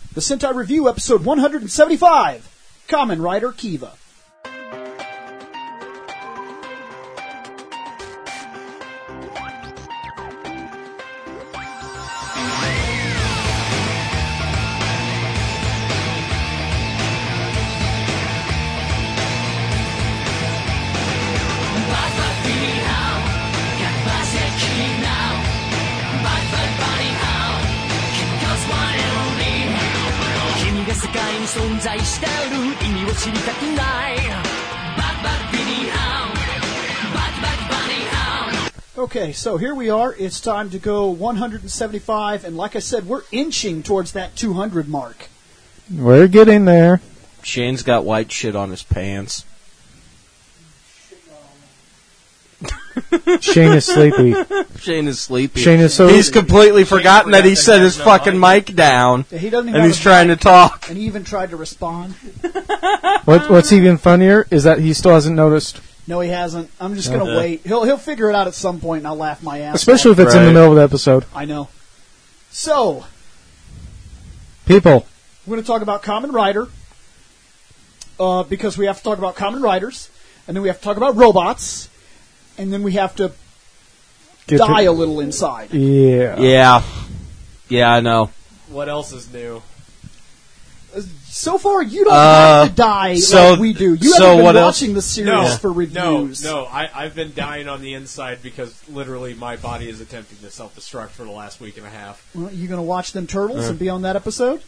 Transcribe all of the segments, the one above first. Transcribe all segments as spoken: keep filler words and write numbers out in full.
The Sentai Review, episode one seventy-five, Kamen Rider Kiva. Okay, so here we are. It's time to go one seventy-five, and like I said, we're inching towards that two hundred mark. We're getting there. Shane's got white shit on his pants. Shane is sleepy. Shane is sleepy. Shane is so... He's completely forgotten that he set his fucking mic down. Yeah, he doesn't even and have he's a trying mic, to talk. And he even tried to respond. What, what's even funnier is that he still hasn't noticed. No, he hasn't. I'm just going to wait. He'll he'll figure it out at some point, and I'll laugh my ass Especially off. if it's Right. in the middle of the episode. I know. So, People. we're going to talk about Kamen Rider, uh, because we have to talk about Kamen Riders, and then we have to talk about robots, and then we have to Get die to- a little inside. Yeah. Yeah. Yeah, I know. What else is new? So far, you don't Uh, have to die so- like we do. You so haven't been what else? watching the series No, for reviews. No, no, I, I've been dying on the inside because literally my body is attempting to self-destruct for the last week and a half. Well, you going to watch them Turtles and be on that episode?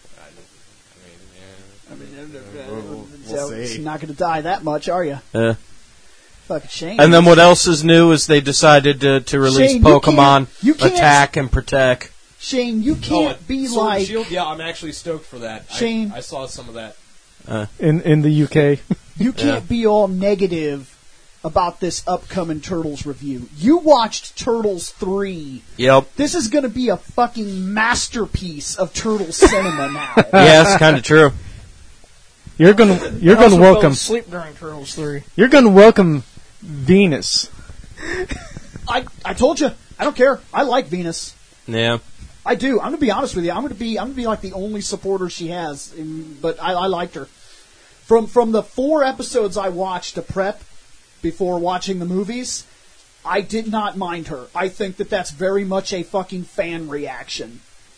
I mean, yeah. I mean, We'll, so we'll it's see. not going to die that much, are you? Uh, Fucking Shane. and then what else is new is they decided to, to release Shane, you Pokemon can't- you can't- Attack and Protect. Shane, you can't Oh, be Sword and like Shield? Yeah, I'm actually stoked for that. Shane. I, I saw some of that. In in the U K. you can't be all negative about this upcoming Turtles review. You watched Turtles three. Yep. This is going to be a fucking masterpiece of Turtles cinema now. Yeah, it's kind of true. You're gonna you're gonna welcome Sleep during Turtles three. you're gonna welcome Venus. I I told you, I don't care. I like Venus. Yeah. I do. I'm gonna be honest with you. I'm gonna be. I'm gonna be like the only supporter she has. In, but I, I liked her. From from the four episodes I watched to prep before watching the movies, I did not mind her. I think that that's very much a fucking fan reaction.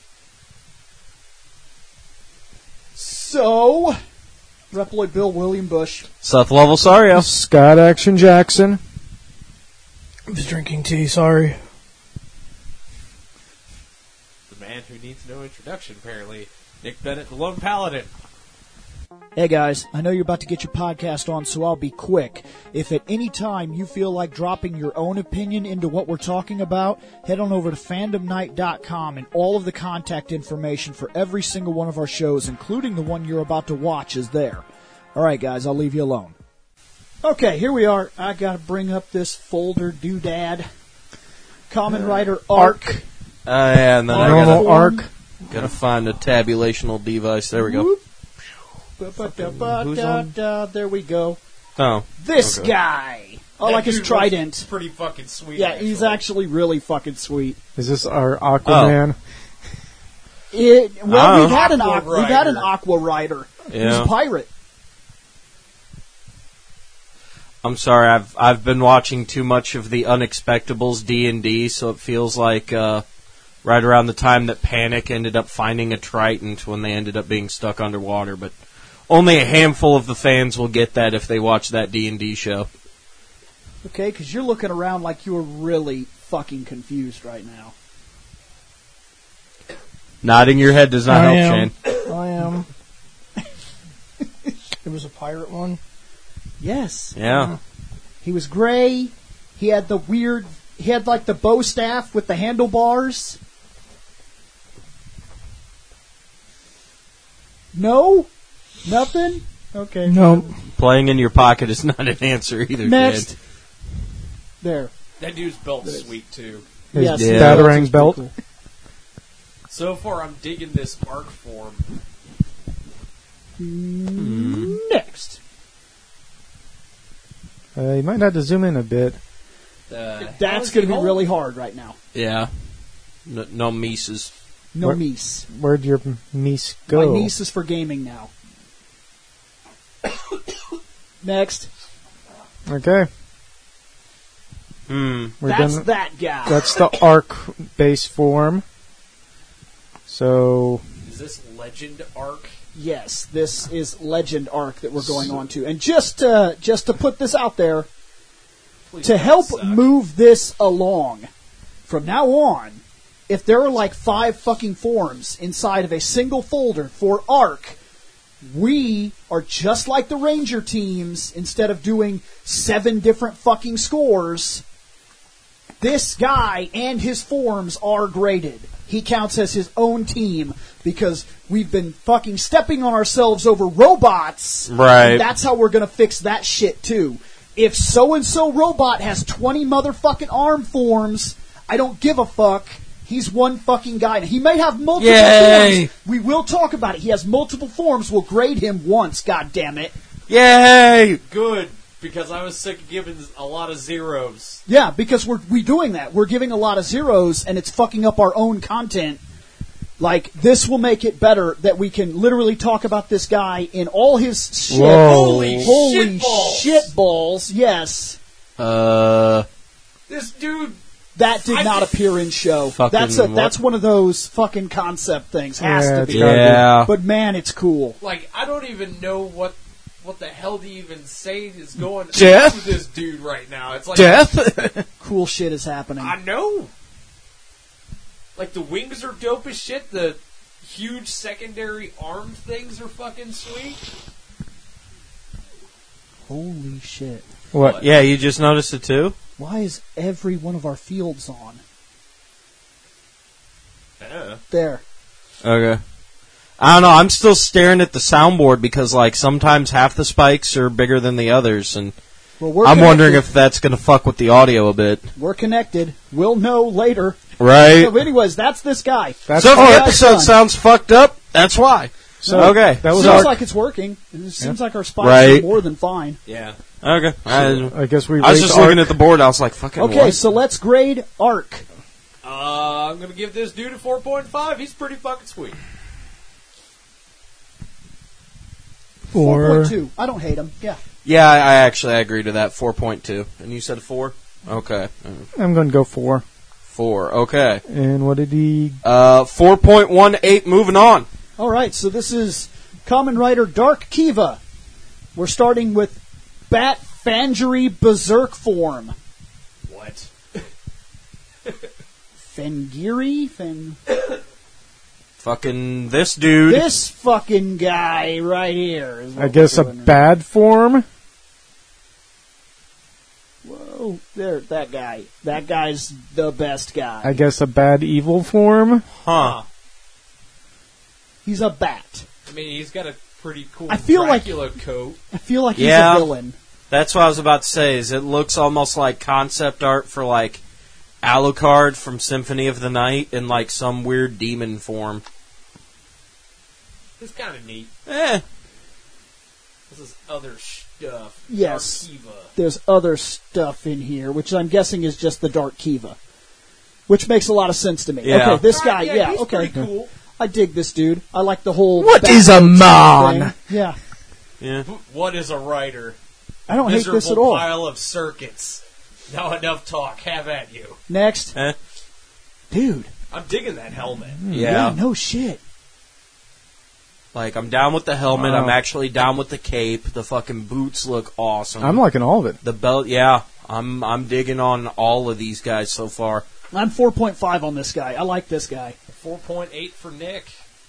So, Reploid Bill William Bush. Seth Levelsario. Scott Action Jackson. I was drinking tea, sorry. The man who needs no introduction, apparently. Nick Bennett, the Lone Paladin. Hey guys, I know you're about to get your podcast on, so I'll be quick. If at any time you feel like dropping your own opinion into what we're talking about, head on over to fandom night dot com, and all of the contact information for every single one of our shows, including the one you're about to watch, is there. Alright guys, I'll leave you alone. Okay, here we are. I gotta bring up this folder doodad. Kamen Rider Arc. Uh, yeah, and then I Normal gotta, arc. gotta find a tabulational device. There we go. Whoop. Ba-ba-da-ba-da-da. There we go. Oh. This Okay. guy. I That like his dude was trident. Pretty fucking sweet. Yeah, he's actually really fucking sweet. Is this our Aquaman? It, well, Oh. we've had an Aqua aqua, we've had an Rider. Aqua Rider. He's Yeah. a pirate. I'm sorry, I've I've been watching too much of the Unexpectables D and D, so it feels like uh, right around the time that Panic ended up finding a Trident when they ended up being stuck underwater. But only a handful of the fans will get that if they watch that D and D show. Okay, because you're looking around like you're really fucking confused right now. Nodding your head does not I help, am. Shane. I am. It was a pirate one. Yes. Yeah. He was gray. He had the weird... He had like the bow staff with the handlebars. No? Nothing? Okay. No. Playing in your pocket is not an answer either, Next. kid. There. That dude's belt's sweet, too. His Yes. Yeah. batarang belt. Cool. So far, I'm digging this arc form. Next. Uh, you might have to zoom in a bit. Uh, That's going to be really hard right now. Yeah. No, no Mises. No Where- Mies. Where'd your Mies go? My niece is for gaming now. Next. Okay. Hmm. We're That's gonna, that guy. That's the arc base form. So Is this Legend Arc? Yes, this is Legend Arc that we're going on to. And just to, just to put this out there, Please to don't help suck. move this along, from now on, if there are like five fucking forms inside of a single folder for Arc, we are just like the Ranger teams. Instead of doing seven different fucking scores, this guy and his forms are graded. He counts as his own team because we've been fucking stepping on ourselves over robots. Right. And that's how we're going to fix that shit too. If so-and-so robot has twenty motherfucking arm forms, I don't give a fuck. He's one fucking guy. He may have multiple Yay. forms. We will talk about it. He has multiple forms. We'll grade him once, God damn it. Yay! Good, because I was sick of giving a lot of zeros. Yeah, because we're we doing that. We're giving a lot of zeros, and it's fucking up our own content. Like, this will make it better that we can literally talk about this guy in all his shit. Whoa. Holy Holy shitballs. shit balls, yes. Uh, This dude, That did I- not appear in show. Fucking That's a what? that's one of those fucking concept things. Has Yeah, to it's be. gotta be. yeah. But man, it's cool. like, I don't even know what what the hell to even say is going Death? on with this dude right now. It's like, death. Cool shit is happening. I know. Like, the wings are dope as shit. The huge secondary arm things are fucking sweet. Holy shit. What? Yeah, you just noticed it too? Why is every one of our fields on? Yeah. There. Okay. I don't know, I'm still staring at the soundboard because, like, sometimes half the spikes are bigger than the others, and Well, we're I'm wondering connected. if that's going to fuck with the audio a bit. We're connected. We'll know later. Right? So anyways, that's this guy. That's So if all the right, episode son. sounds fucked up, that's why. So okay. that was Seems our. like it's working. It seems like our spikes Right. are more than fine. Yeah. Okay. I, I guess we. I was rate just arc. looking at the board, I was like, fucking Okay, what? so let's grade Arc. Uh, I'm gonna give this dude a four point five. He's pretty fucking sweet. four Four. point two. I don't hate him. Yeah. Yeah, I, I actually I agree to that. four point two. And you said four? Okay. I'm going to go four. four. Okay. And what did he? Uh, four point one eight, moving on. All right, so this is Common Rider Dark Kiva. We're starting with Bat Fangery Berserk form. What? Fengiri? Fen- Fucking this dude. this fucking guy right here. Is what I guess we're a doing right bad form. Whoa, there, that guy. That guy's the best guy. I guess a bad evil form. Huh. He's a bat. I mean, he's got a pretty cool I feel like- Dracula coat. I feel like he's Yeah. a villain. That's what I was about to say, is it looks almost like concept art for, like, Alucard from Symphony of the Night in, like, some weird demon form. It's kind of neat. Eh. This is other stuff. Yes. Arkiva. There's other stuff in here, which I'm guessing is just the Dark Kiva. Which makes a lot of sense to me. Yeah. Okay, this Alright, guy, yeah, yeah, he's okay. pretty cool. I dig this dude. I like the whole. What bat is a thing. man? Yeah. Yeah. What is a writer? I don't hate Miserable this at all. pile of circuits. Now enough talk. Have at you. Next. Eh. Dude. I'm digging that helmet. Yeah. No shit. Like, I'm down with the helmet. Wow. I'm actually down with the cape. The fucking boots look awesome. I'm liking all of it. the belt, yeah. I'm I'm digging on all of these guys so far. I'm four point five on this guy. I like this guy. four point eight for Nick.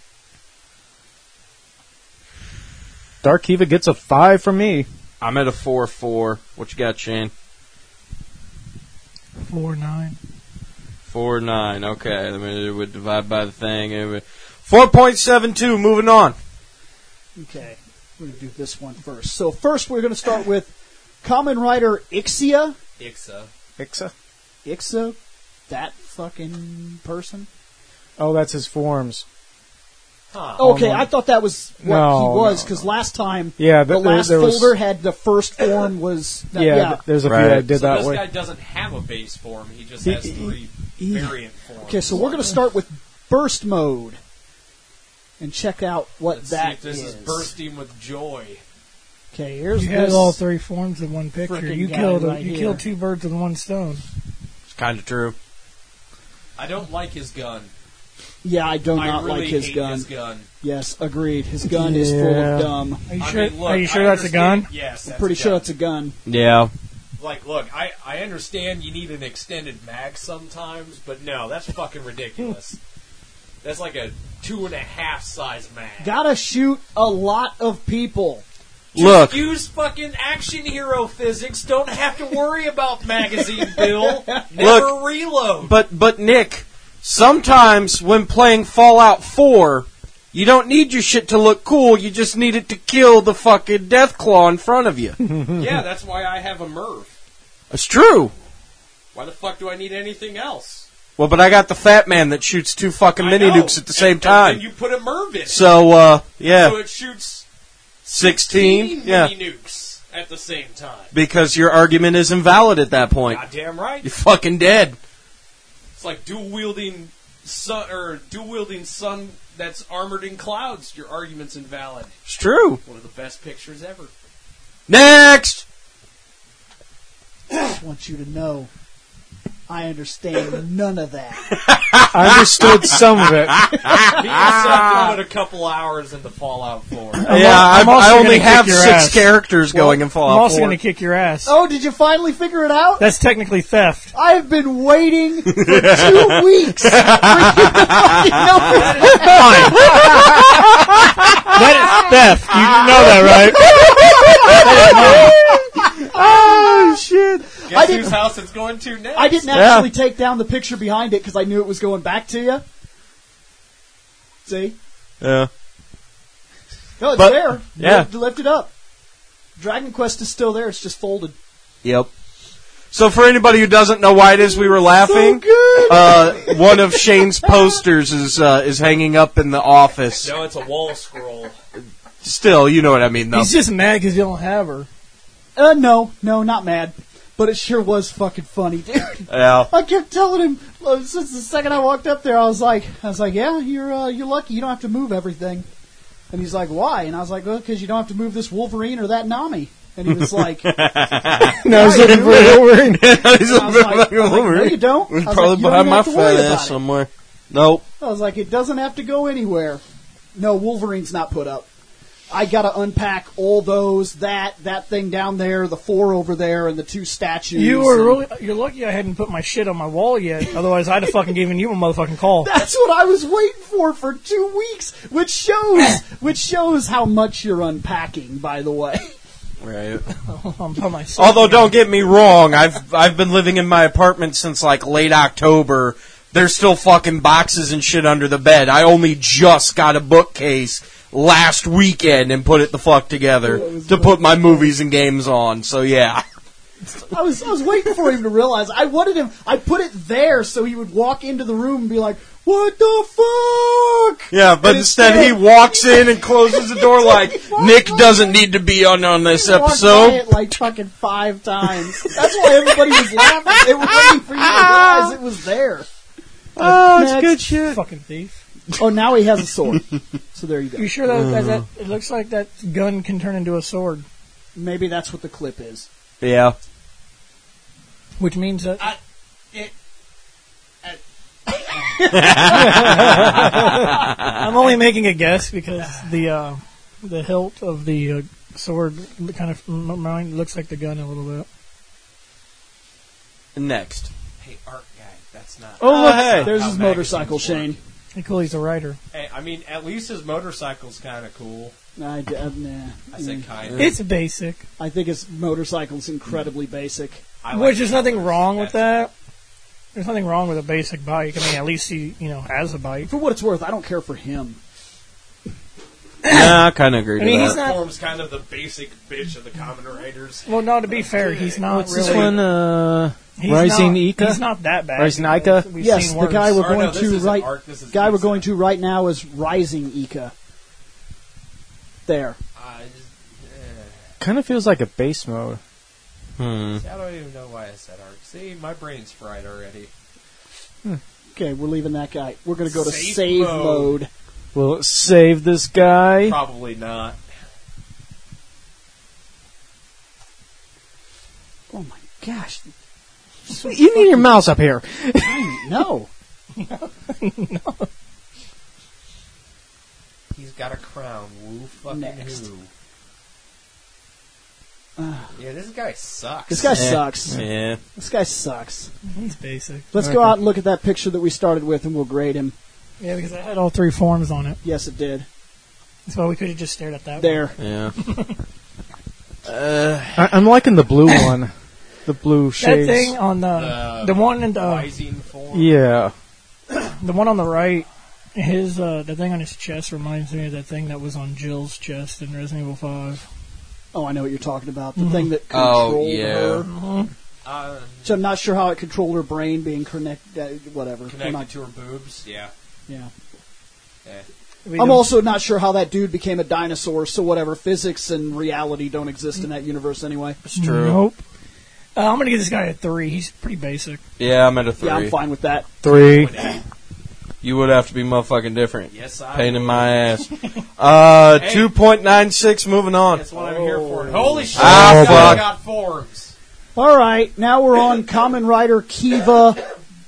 Dark Kiva gets a five from me. I'm at a four four. What you got, Shane? Four nine. four nine. Okay, let me it would divide by the thing. It would- four point seven two, moving on. Okay. We're going to do this one first. So first we're going to start with Common Rider Ixia. Ixa. Ixa. Ixa? That fucking person? Oh, that's his forms. Huh. Okay, no. I thought that was what No, he was, no, because last time Yeah, the th- there- last there was- folder had the first form was... That, Yeah, yeah. th- there's a Right. few that did So that this way. guy doesn't have a base form. He just He- has three he- variant forms. Okay, so we're going to start with burst mode. And check out what Let's that see if this is. bursting with joy. Okay, here's You this. had all three forms in one picture. frickin' You guy killed a, right you here. killed two birds with one stone. It's kind of true. I don't like his gun. Yeah, I do I not really like his hate gun. his gun. Yes, agreed. His gun is full Yeah. of dumb. Are you I sure? mean, look, are you sure I that's a gun? understand- Yes, that's Pretty a sure gun. it's a gun. Yeah. Like, look, I, I understand you need an extended mag sometimes, but no, that's fucking ridiculous. That's like a two and a half size mag. Gotta shoot a lot of people. Look, Use fucking action hero physics. Don't have to worry about magazine bill. Never Look, reload. but but Nick, sometimes when playing Fallout four, you don't need your shit to look cool. You just need it to kill the fucking Deathclaw in front of you. Yeah, that's why I have a Merv. It's true. Why the fuck do I need anything else? Well, but I got the Fat Man that shoots two fucking I mini know. nukes at the same and, time. And then you put a Merv in. So, uh, yeah, So it shoots sixteen. sixteen Yeah, mini nukes at the same time. because your argument is invalid at that point. Goddamn right. You're fucking dead. It's like dual wielding sun or dual wielding sun that's armored in clouds. Your argument's invalid. It's true. One of the best pictures ever. Next. I just want you to know, I understand none of that. I understood some of it. Me and Seth put a couple hours into Fallout four. yeah, I'm I, also I only gonna kick have your six ass. characters going in I'm Fallout also four. going to kick your ass. Oh, did you finally figure it out? That's technically theft. I have been waiting for two weeks for you to fucking know that. That is theft. You know that, right? Oh shit! Guess I didn't- whose house it's going to next? I didn't Yeah. actually take down the picture behind it because I knew it was going back to you. See? Yeah. No, it's But- there. yeah. Lift, lift it up. Dragon Quest is still there. It's just folded. Yep. So for anybody who doesn't know why it is we were laughing, uh, one of Shane's posters is uh, is hanging up in the office. No, it's a wall scroll. Still, you know what I mean, though. He's just mad because you don't have her. Uh, no, no, not mad. But it sure was fucking funny, dude. Yeah. I kept telling him uh, since the second I walked up there. I was like, I was like, yeah, you're uh, you're lucky. You don't have to move everything. And he's like, why? And I was like, well, because you don't have to move this Wolverine or that Nami. And he was like, No, I was looking for a Wolverine. He's I was like, I was like, no, you don't. I It's was probably like, you don't behind even my have to worry fat about ass it. somewhere. Nope. I was like, it doesn't have to go anywhere. No, Wolverine's not put up. I got to unpack all those, that, that thing down there, the four over there, and the two statues. You were and- really. You're lucky I hadn't put my shit on my wall yet. Otherwise, I'd have fucking given you a motherfucking call. That's what I was waiting for for two weeks, which shows, which shows how much you're unpacking. By the way, Right. I'm by myself. Although, don't get me wrong, I've I've been living in my apartment since like late October. There's still fucking boxes and shit under the bed. I only just got a bookcase last weekend and put it the fuck together to put my movies and games on. So yeah. I was I was waiting for him to realize. I wanted him. I put it there so he would walk into the room and be like, "What the fuck?" Yeah, but And instead he walks in and closes the door like, Nick doesn't need to be on on this He walked by episode. it like fucking five times. That's why everybody was laughing. They were waiting for you to realize it was there. Oh, it's good shit. Fucking thief. Oh, now he has a sword. So there you go. You sure that, that, that it looks like that gun can turn into a sword? Maybe that's what the clip is. Yeah. Which means that I, it, I'm only making a guess because the uh, the hilt of the uh, sword kind of mine looks like the gun a little bit. Next. hey, art guy, that's not. Oh, look, hey. There's how his motorcycle, magazines Shane. Hey, cool, he's a writer. Hey, I mean, at least his motorcycle's kind of cool. I, d- uh, nah. I said kind of. It's basic, I think his motorcycle's incredibly basic. I like which there's nothing colors. wrong with That's- that. There's nothing wrong with a basic bike. I mean, at least he, you know, has a bike. For what it's worth, I don't care for him. Nah, I kind of agree I mean, with he's that. not. Form's kind of the basic bitch of the Common Riders. Well, no, to be fair, he's not What's really. this one? Uh, he's Rising not, Ika? He's not that bad. Rising you know, Ika? we've Yes, seen the worse. guy we're Or going no, this to isn't right. art, this is Guy we're pizza. going to right now is Rising Ika. There. I just, eh. kind of feels like a base mode. Hmm. See, I don't even know why I said art. See, my brain's fried already. Okay, we're leaving that guy. We're going to go to Safe save mode. mode. Will it save this guy? Probably not. Oh my gosh. So You need your mouse up here. tiny. No. He's got a crown. Woo fucking Next. who. Yeah, this guy sucks. This guy Eh. sucks. Yeah. This guy sucks. He's basic. Let's go out and look at that picture that we started with, and we'll grade him. Yeah, because I had all three forms on it. Yes, it did. That's why we could have just stared at that There. Yeah. uh, I, I'm liking the blue one. The blue one. That shades. thing on the The the one in the Rising form. Yeah. the one on the right, his uh, the thing on his chest reminds me of that thing that was on Jill's chest in Resident Evil Five. Oh, I know what you're talking about. The Mhm. thing that Oh, controlled yeah. her. Mm-hmm. Uh, So I'm not sure how it controlled her brain being connected. Uh, whatever. We're connected not- to her boobs. Yeah. yeah. Eh. I'm also not sure how that dude became a dinosaur. So whatever. Physics and reality don't exist in that universe anyway. it's true. Nope. Uh, I'm gonna give this guy a three. He's pretty basic. Yeah, I'm at a three. Yeah, I'm fine with that. Three. You would have to be motherfucking different. Yes, I. Pain in would. my ass. Uh, Hey. two point nine six. Moving on. That's what I'm here for. Holy shit! Ah, this guy fuck. got forms. All right, now we're on Kamen Rider Kiva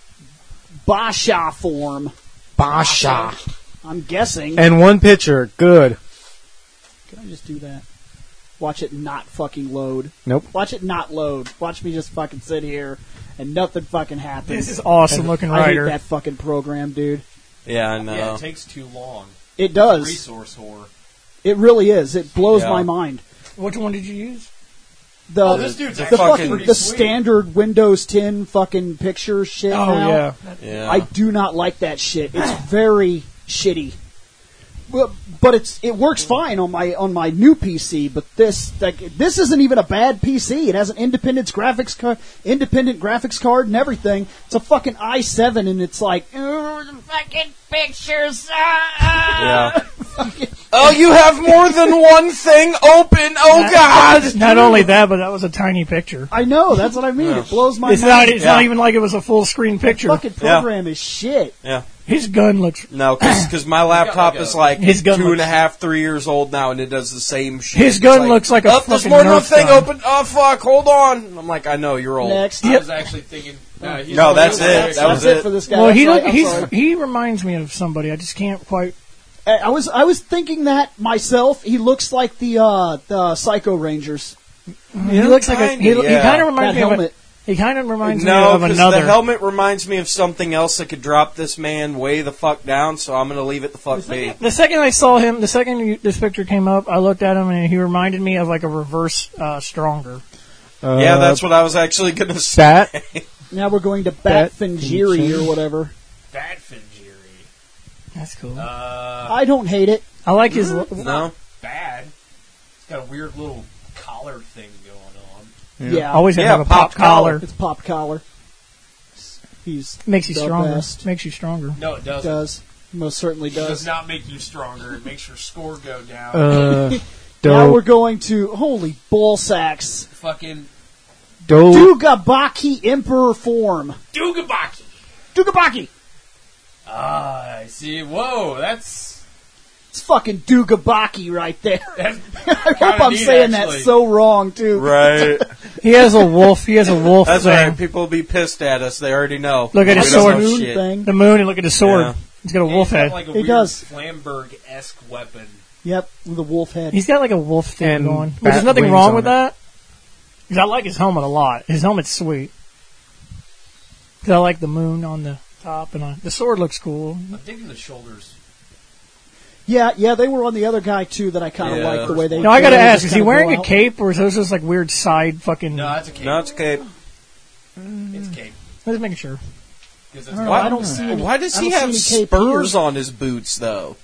Basha form. Basha. I'm guessing. And one picture. Good. Can I just do that? Watch it not fucking load. Nope. Watch it not load. Watch me just fucking sit here and nothing fucking happens. This is awesome looking I hate rider. that fucking program, dude. Yeah, I know. Yeah, it takes too long. It does. Resource whore. It really is. It blows Yeah. my mind. Which one did you use? The Oh, this dude's the actually fucking pretty the sweet. standard Windows ten fucking picture shit. Oh now. yeah. yeah. I do not like that shit. It's very shitty. Well, but it's it works fine on my on my new P C. But this like this isn't even a bad P C. It has an independent graphics card, independent graphics card, and everything. It's a fucking i seven, and it's like "Ugh, the fucking pictures. Ah, yeah. fucking- Oh, you have more than one thing open. Oh God. Not only that, but that was a tiny picture. I know that's what I mean. Yeah. It blows my It's mind. not. It's Yeah. not even like it was a full screen picture. Fucking program is shit. Yeah. His gun looks. No, because my laptop like a- is like His gun two and a looks- half, three years old now, and it does the same shit. His It's gun like, looks like a oh, there's fucking more than one Nerf thing gun. open. Oh fuck, hold on. I'm like, I know you're old. Next, I was actually thinking. Uh, he's No, that's really it. quick. That was that's it it. for this guy. Well, That's he right. look. I'm He's. sorry. He reminds me of somebody. I just can't quite. I I was I was thinking that myself. He looks like the uh, the Psycho Rangers. He looks like a. He, kinda, he yeah. kind of That reminds me of. A, helmet. he kind of reminds me No, of because another. the helmet reminds me of something else that could drop this man way the fuck down. So I'm gonna leave it the fuck be. The second I saw him, the second you, this picture came up, I looked at him and he reminded me of like a reverse uh, Stronger. Uh, Yeah, that's what I was actually gonna say. Bat. Now we're going to Bat Batfingiri Finchiri. or whatever. Bad Finjiri. That's cool. Uh, I don't hate it. I like his. lo- No. bad. It's got a weird little collar thing going on. Yeah, Always Yeah, have a pop pop collar. it's pop collar. He's Makes you the stronger. best. Makes you stronger. No, it doesn't. Does most certainly It does does. not make you stronger. It makes your score go down. Uh, Now we're dope. going to holy ball sacks. Fucking Dope. Dugabaki Emperor form. Dugabaki. Dugabaki. Ah, I see. Whoa, that's. It's fucking Dugabaki right there. that's I hope I'm neat, saying actually. that so wrong too. Right. He has a wolf. He has a wolf That's thing. right. People will be pissed at us. They already know. Look at We his don't sword. know Moon shit. thing. The moon and look at his sword. Yeah. He's got a Yeah, wolf he's got head. like a He weird does. Flamberg-esque weapon. Yep, with a wolf head. He's got like a wolf thing And going. Which bat there's nothing wings wrong on with it. that. Because I like his helmet a lot. His helmet's sweet. Because I like the moon on the top and on, the sword looks cool. I'm thinking the shoulders. Yeah, yeah, they were on the other guy too that I kind of Yeah. like the way they. No, I gotta the way they ask: just is he kinda wearing go a out. cape or is those just like weird side fucking? No, that's a cape. No, it's okay. It's cape. Just making sure. 'Cause it's I don't know, got- I don't see any- Why does I he don't have see any cape spurs here. on his boots though?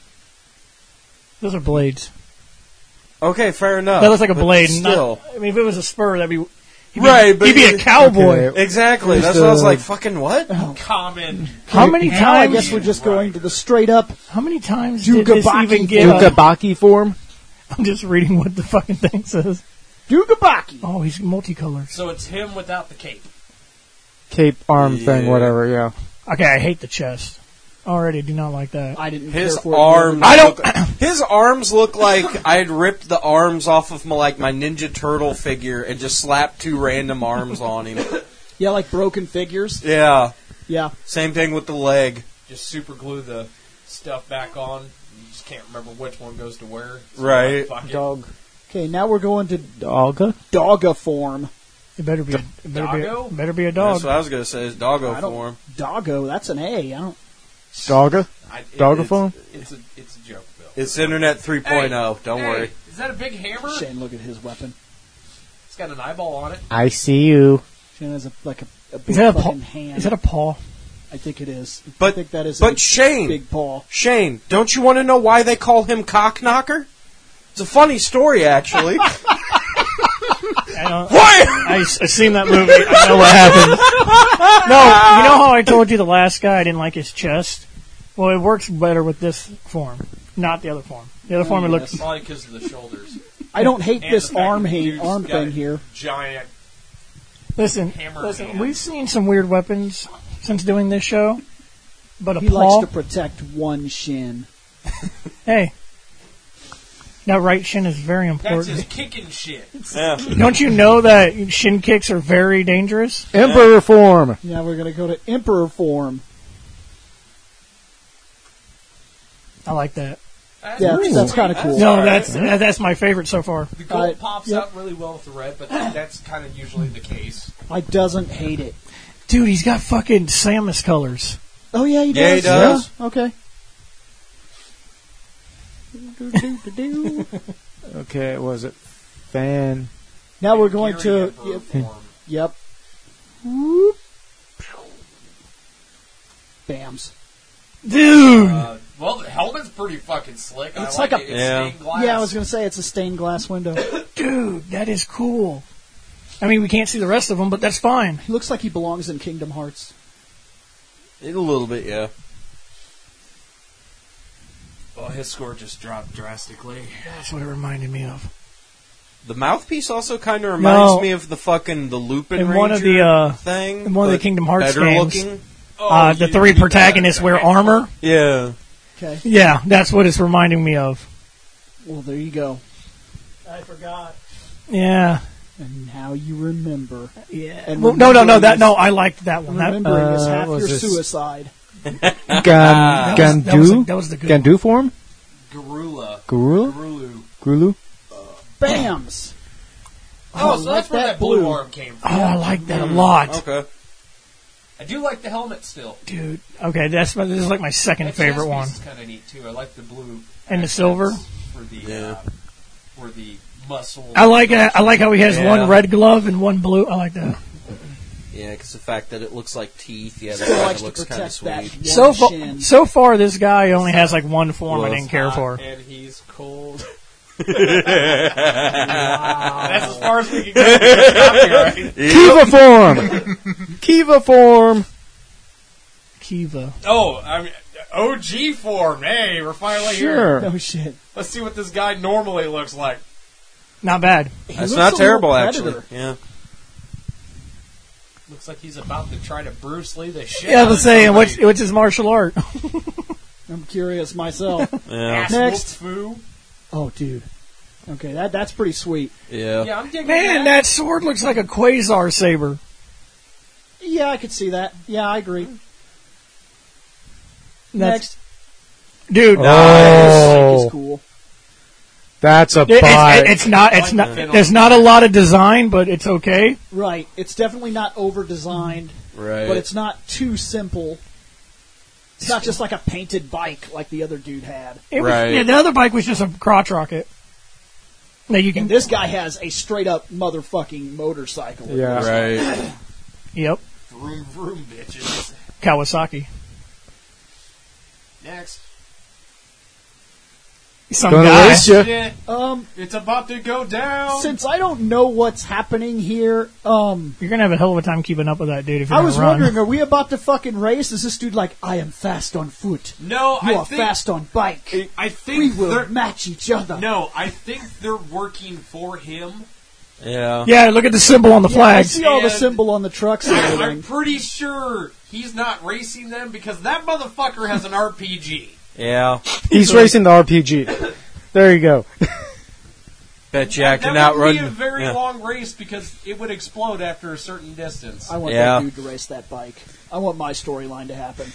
Those are blades. Okay, fair enough. That looks like a But blade. not- Still, I mean, if it was a spur, that'd be he'd be, Right, but he'd be a you- cowboy. Okay. exactly. That's Just, what I was uh, like. Fucking what? common. How many Now I times? guess we're just going to the straight up. How many times did this Dugabaki even get? form. A, Dugabaki form. I'm just reading what the fucking thing says. Dugabaki. Oh, he's multicolors. So it's him without the cape. Cape arm Yeah. thing, whatever. Yeah. Okay, I hate the chest. Already do not like that. I didn't His care for arms. it. I don't- Look, his arms look like I had ripped the arms off of my like my Ninja Turtle figure and just slapped two random arms on him. Yeah, like broken figures. Yeah. Yeah. Same thing with the leg. Just super glue the stuff back on. You just can't remember which one goes to where. So Right. fuck it. Dog. Okay, now we're going to Dogga? Dogga form. It better be. A, it better be. A, Doggo? better be a dog. That's what I was gonna say. Is doggo I don't- form. Doggo, that's an A. I don't. Dogga? I, it, Dogga it's, form? It's a, it's a joke, Bill. It's Internet three point oh. Hey, Don't hey, worry. Is that a big hammer? Shane, look at his weapon. It's got an eyeball on it. I see you. Shane has a like a, a big Is that a paw? fucking hand. Is that a paw? I think it is. I But think that is but a Shane, big paw. Shane, don't you want to know why they call him Cock Knocker? It's a funny story, actually. I don't. Why? I, I seen that movie. I know what happened. No, you know how I told you the last guy I didn't like his chest? Well, it works better with this form, not the other form. The other form it looks. yes. Probably because of the shoulders. I don't hate And this the fact arm that hang, dude's arm got thing a here. Giant. Listen, Hammer listen. hand. We've seen some weird weapons since doing this show, but a He paw. likes to protect one shin. Hey, that right shin is very That's important. his kicking shit. Yeah. Don't you know that shin kicks are very dangerous? Emperor form. Now we're going to go to Emperor form. I like that. That's, Yeah, pretty that's sweet. kinda cool. No, all right. that's that, that's my favorite so far. The gold Uh, pops yep. out really well with the red, but that, that's kind of usually the case. I doesn't hate it. Dude, he's got fucking Samus colors. Oh yeah, he does. Yeah, he does. Yeah, okay. Do-do-do-do-do. Okay, was it fan? Now we're going Geary to. Emperor Yep. form. yep. Whoop. Bams. Dude, Uh, well, the helmet's pretty fucking slick. It's I like, like it. a- It's Yeah. stained glass. Yeah, I was going to say it's a stained glass window. dude, that is cool. I mean, we can't see the rest of them, but that's fine. He looks like he belongs in Kingdom Hearts. A little bit, yeah. Well, his score just dropped drastically. That's what it reminded me of. The mouthpiece also kind of reminds No. me of the fucking the Lupin In Ranger one of the, uh, thing. in one of the but Kingdom Hearts better games. looking. Oh, uh, the you- three you got protagonists it. wear armor. Yeah. Okay. Yeah, that's what it's reminding me of. Well, there you go. I forgot. Yeah. And now you remember. Yeah. And Well, no, no, no. remembering That is- no. I liked that one. That, Remembering is uh, half was your this- suicide. Gan, that was, that was, Gandu? that was the good Gandu form? Garula. Guru? Garulu. Grulu? Bams! Oh, I so like that's where that that blue blue. arm came from. one. Oh, I like that a lot, Okay. I do like the helmet still. dude. Okay, that's my, this is like my second That favorite chest one. piece is kind of neat too. I like the blue And the accents silver? for the Yeah. uh, for the muscle. I like it. I like how he has Yeah. one red glove and one blue. I like that. Yeah, because the fact that it looks like teeth, yeah, that Still kind likes of to looks kind of protect that sweet. one So far, shin. so far, this guy only has like one form I Well, didn't care Hot for. and he's cold. That's as far as we can go with this copyright. Kiva form! Kiva form! Kiva. Oh, I mean, O G form. Hey, we're finally here. Sure. No shit. Let's see what this guy normally looks like. Not bad. He That's looks not a terrible, little actually. Predator. Yeah. Looks like he's about to try to Bruce Lee the shit. Yeah, I out was of saying, somebody. what's, what's his martial art? I'm curious myself. Yeah. Ass Next. whoop foo. Oh, dude. Okay, that that's pretty sweet. Yeah. Yeah, I'm digging Man, that. that sword looks like a quasar saber. Yeah, I could see that. Yeah, I agree. That's, Next. dude. Bike Oh, is cool. that's a It- it's, bite. it's not. It's Like not. the There's not a lot of design, but it's okay. Right. It's definitely not over designed, Right. but it's not too simple. It's not just like a painted bike like the other dude had. It was, Right. yeah, the other bike was just a crotch rocket. That you can. And this guy has a straight up motherfucking motorcycle. Yeah. Right. Yep. Vroom vroom, bitches. Kawasaki. Next. Some Gonna guy. waste ya. Shit, Um, it's about to go down. since I don't know what's happening here, um, You're gonna have a hell of a time keeping up with that dude if you're I was gonna run. wondering, are we about to fucking race? Is this dude like, I am fast on foot, no, you I are think fast on bike, I we think will they're match each other. no, I think they're working for him. Yeah. Yeah, look at the symbol on the Yeah, I flag. see all the And- symbol on the trucks and I'm everything. pretty sure he's not racing them because that motherfucker has an R P G. Yeah. He's racing the R P G. There you go. Bet you I can that outrun. would be a very yeah. long race because it would explode after a certain distance. I want Yeah. that dude to race that bike. I want my storyline to happen.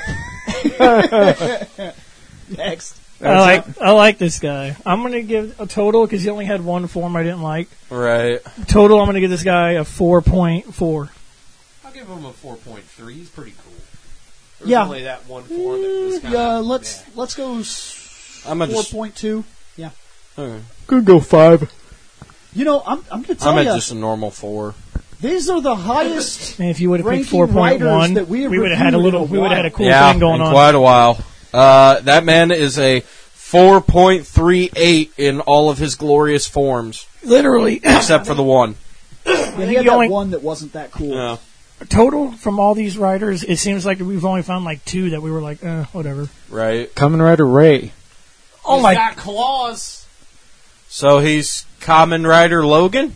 Next. I like I like this guy. I'm gonna give a total because he only had one form I didn't like. Right. Total, I'm gonna give this guy a four point four. I'll give him a four point three. He's pretty cool. There's Yeah. only that one form that was kind Yeah, of, let's yeah. let's go s- I'm gonna four just. point two. Yeah. Okay. Could go five. You know, I'm I'm gonna tell I'm at you, just a normal four. these are the highest. And if you would have picked Ranking four point one, writers that we have we would have had a reviewed in little. a We would have had a while. cool yeah, thing going in on. quite a while. Uh, that man is a four point three eight in all of his glorious forms, Literally, except for the one. Yeah, he think had you that only- one that wasn't that cool. Yeah. total from all these writers, it seems like we've only found like two that we were like, eh, whatever. Right. Kamen Rider Ray. Oh He's my! got claws. So he's Kamen Rider Logan?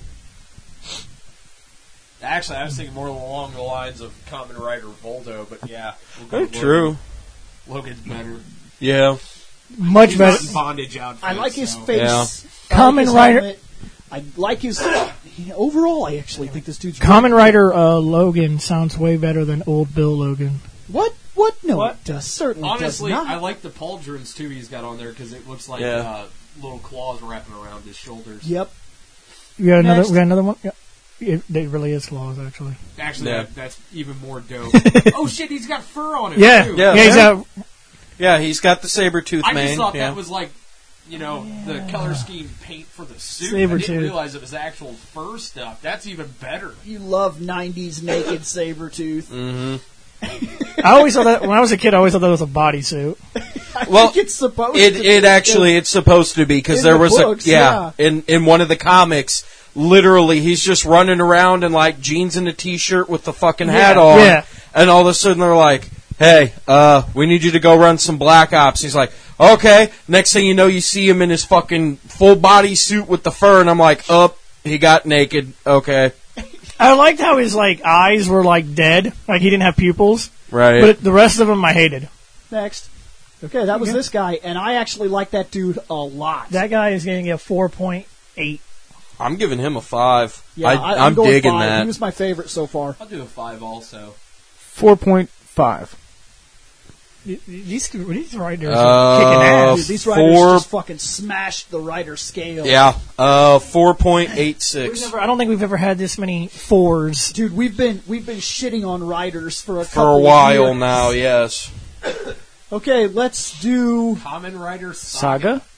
Actually, I was thinking more along the lines of Kamen Rider Voldo, but yeah. We'll go Oh, Logan. true. Logan's better. Yeah. Much He's better. not in bondage outfits. I like his so. face. Yeah. I like Kamen his Rider- helmet. I like his. Overall, I actually think this dude's. Kamen Rider uh, Logan sounds way better than old Bill Logan. What? What? No, What? it does certainly Honestly, does not. I like the pauldrons too he's got on there because it looks like Yeah. uh, little claws wrapping around his shoulders. Yep. You got another? Next. We got another one. Yeah. It, it really is claws, actually. Actually, Yeah. that, that's even more dope. Oh shit, he's got fur on him Yeah, too. Yeah. yeah. He's out. Yeah, he's got the saber-tooth I mane. just thought yeah. that was like, you know, the color scheme paint for the suit. I Saber-tooth. didn't realize it was actual fur stuff. That's even better. You love nineties naked saber tooth. Mm-hmm. I always thought that when I was a kid. I always thought that was a bodysuit. I Well, think it's supposed It to it be. actually it's supposed to be because In there the was books, a yeah, in in one of the comics. Literally, he's just running around in like jeans and a t-shirt with the fucking hat on, Yeah. and all of a sudden they're like, "Hey, uh, we need you to go run some Black Ops." He's like, "Okay." Next thing you know, you see him in his fucking full body suit with the fur, and I'm like, "Up, he got naked." Okay, I liked how his like eyes were like dead, like he didn't have pupils. right. But the rest of them I hated. Next. Okay, that was Okay. this guy, and I actually like that dude a lot. That guy is getting a four point eight. I'm giving him a five. yeah, I, I, I'm, I'm going digging five. that. He was my favorite so far. I'll do a five also. Four point five. These these writers Uh, are kicking ass. Dude, these writers four- just fucking smashed the writer scale. Yeah, uh, four point eight We've six never, I don't think we've ever had this many fours. Dude, we've been we've been shitting on writers for a for couple a of while years. now. Yes. Okay, let's do. Kamen Rider Saga. Saga?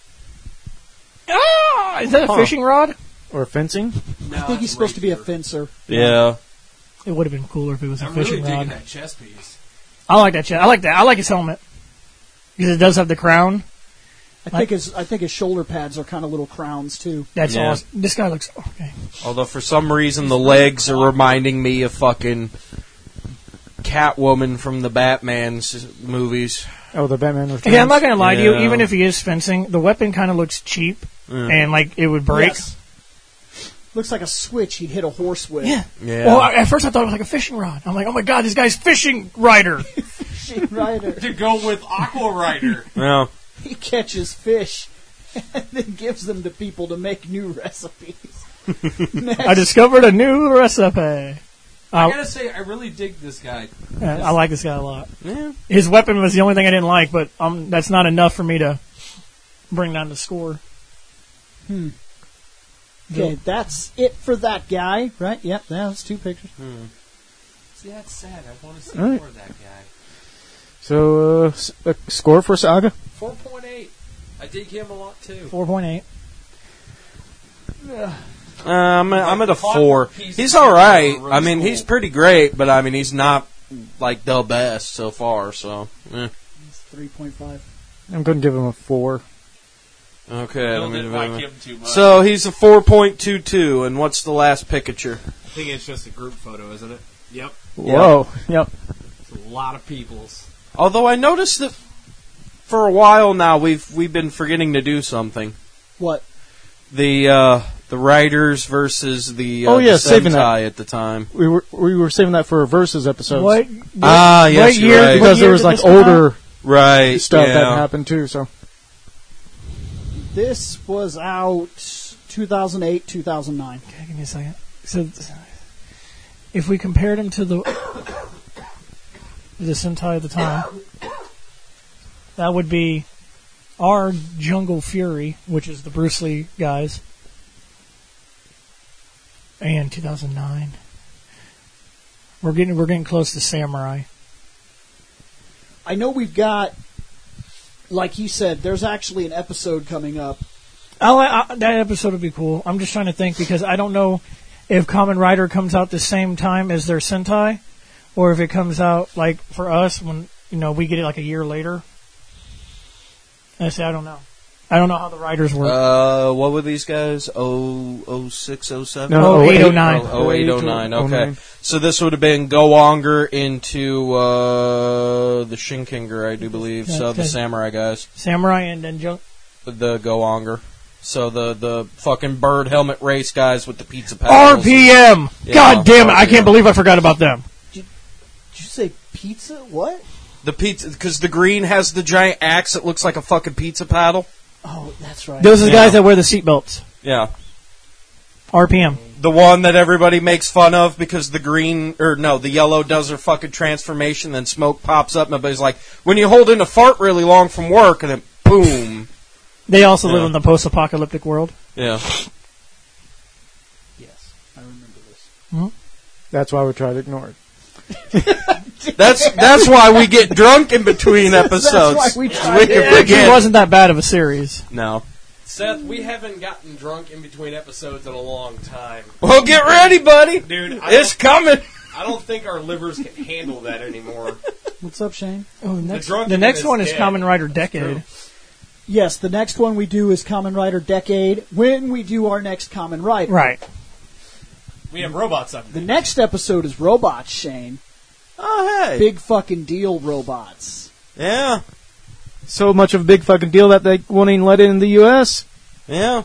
Ah, is that a Huh. fishing rod? Or fencing? No, I think he's that's supposed to be a Rapier. fencer. Yeah. It would have been cooler if it was a I'm really fishing digging rod. that chest piece. I like that. Ch- I like that. I like his helmet because it does have the crown. I think his I think his shoulder pads are kind of little crowns too. That's Yeah. awesome. This guy looks okay. Although for some reason the legs are reminding me of fucking Catwoman from the Batman s- movies. Oh, the Batman Returns. Yeah, I'm not gonna lie to you. Yeah. Even if he is fencing, the weapon kind of looks cheap Mm. and like it would break. Yes. Looks like a switch he'd hit a horse with. Yeah. Yeah. Well, I, at first I thought it was like a fishing rod. I'm like, oh my god, this guy's fishing rider. Rider. To go with Aqua Rider. Yeah. He catches fish and then gives them to people to make new recipes. Next. I discovered a new recipe. I Uh, gotta say, I really dig this guy. uh, I like this guy a lot. Yeah. His weapon was the only thing I didn't like, but um, that's not enough for me to bring down the score. Okay, that's it for that guy, right? Yep, that's two pictures. See, that's sad. I want to see All right. more of that guy. So, uh, s- a score for Saga? four point eight. I dig him a lot too. four point eight. Uh, I'm, a, I'm at a Like, four. he's- He's all right. really I mean, cool. he's pretty great, but I mean, he's not like the best so far. So, eh. It's three point five. I'm going to give him a four. Okay. Bill let me didn't divide like my- him too much. So he's a four point two two, and what's the last picture? I think it's just a group photo, isn't it? Yep. Whoa. Yep. It's a lot of people's. Although I noticed that for a while now we've we've been forgetting to do something. What? The uh, the writers versus the uh, Oh, yeah, the saving that. Sentai at the time. We were we were saving that for a versus episode What? Ah, yes, what you're year? right. what because year there was did like this come out? older Right. stuff yeah. that happened too. So This was out two thousand eight, two thousand nine. Okay, give me a second. So, if we compared him to the the Sentai at the time, that would be our Jungle Fury, which is the Bruce Lee guys, and two thousand nine. We're getting we're getting close to Samurai. I know we've got, like he said, there's actually an episode coming up. I'll, I, that episode would be cool. I'm just trying to think because I don't know if Kamen Rider comes out the same time as their Sentai, or if it comes out like for us when you know we get it like a year later. I say I don't know. I don't know how the writers work. Uh, what were these guys? Oh, oh six, oh seven? No, oh eight, oh eight, nine. Oh, eight, oh nine. oh Okay. nine. So this would have been Go-Onger into uh, the Shinkinger, I do believe. So the Okay. Samurai guys. Samurai and then Junk. The Go-Onger. So the, the fucking bird helmet race guys with the pizza paddles. R P M. Yeah, God damn it! I R P M. can't believe I forgot about them. Did you say pizza? What? The pizza, because the green has the giant axe that looks like a fucking pizza paddle. Oh, that's right. Those are the Yeah. guys that wear the seatbelts. Yeah. R P M. The one that everybody makes fun of because the green, or no, the yellow does her fucking transformation, then smoke pops up, and everybody's like, when you hold in a fart really long from work, and then boom. They also live Yeah. in the post-apocalyptic world. Yeah. Yes, I remember this. that's why we try to ignore it. That's that's why we get drunk in between episodes. That's why we try we to- can It actually forget. wasn't that bad of a series. No. Seth, we haven't gotten drunk in between episodes in a long time. Well, get ready, buddy. Dude, I It's don't, coming. I don't think our livers can handle that anymore. What's up, Shane? Oh, the next, drunken the next is one is dead. Kamen Rider Decade. Yes, the next one we do is Kamen Rider Decade when we do our next Kamen Rider. Right. We have robots up The there. next episode is robots, Shane. Oh, hey. Big fucking deal robots. Yeah. So much of a big fucking deal that they won't even let it in the U S. Yeah.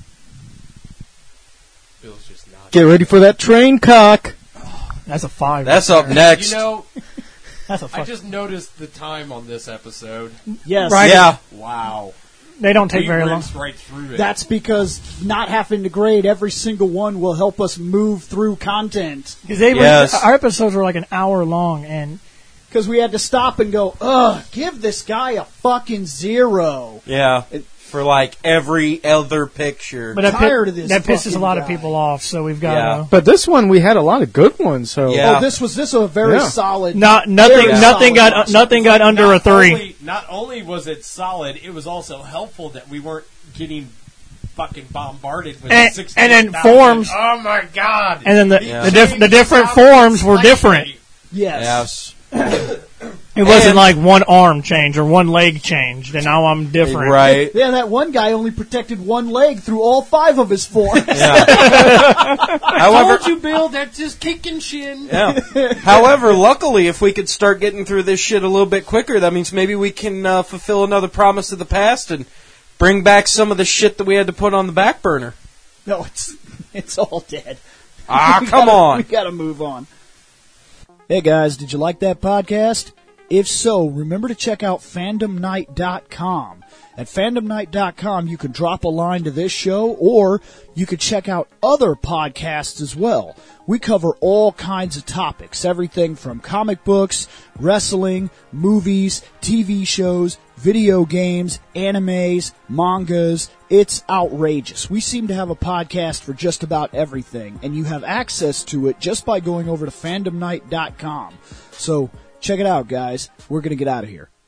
Bill's just not. Get ready for that train cock. That's a five. That's right up there. next. You know, That's a I fuck. just noticed the time on this episode. Yes. Right. Yeah. Wow. They don't take we very long. rinsed right through it. That's because not having to grade every single one will help us move through content. Because they Yes. were, our episodes were like an hour long, and Because we had to stop and go, ugh, give this guy a fucking zero. Yeah. For like every other picture. but that, Tired of this that pisses a fucking lot guy. of people off. So we've got Yeah. to But this one we had a lot of good ones. So Yeah. Oh, this was this was a very Yeah. solid. not nothing. Very Nothing solid got watch. nothing got under not a three. Only, not only was it solid, it was also helpful that we weren't getting fucking bombarded with And- six and then thousand. forms- Oh my god! And then the Yeah. the, diff, the different forms were different. Yes. Yes. It wasn't And- like one arm change or one leg changed, and now I'm different. Right. Yeah, that one guy only protected one leg through all five of his forms. Yeah. However, Told you, Bill, that's just kicking shin. yeah. However, luckily, if we could start getting through this shit a little bit quicker, that means maybe we can uh, fulfill another promise of the past and bring back some of the shit that we had to put on the back burner. No, it's it's all dead. Ah, We come gotta- on. We gotta move on. Hey guys, did you like that podcast? If so, remember to check out fandom night dot com. At fandom night dot com, you can drop a line to this show, or you could check out other podcasts as well. We cover all kinds of topics, everything from comic books, wrestling, movies, T V shows, video games, animes, mangas. It's outrageous. We seem to have a podcast for just about everything, and you have access to it just by going over to fandom night dot com. So, check it out, guys. We're going to get out of here.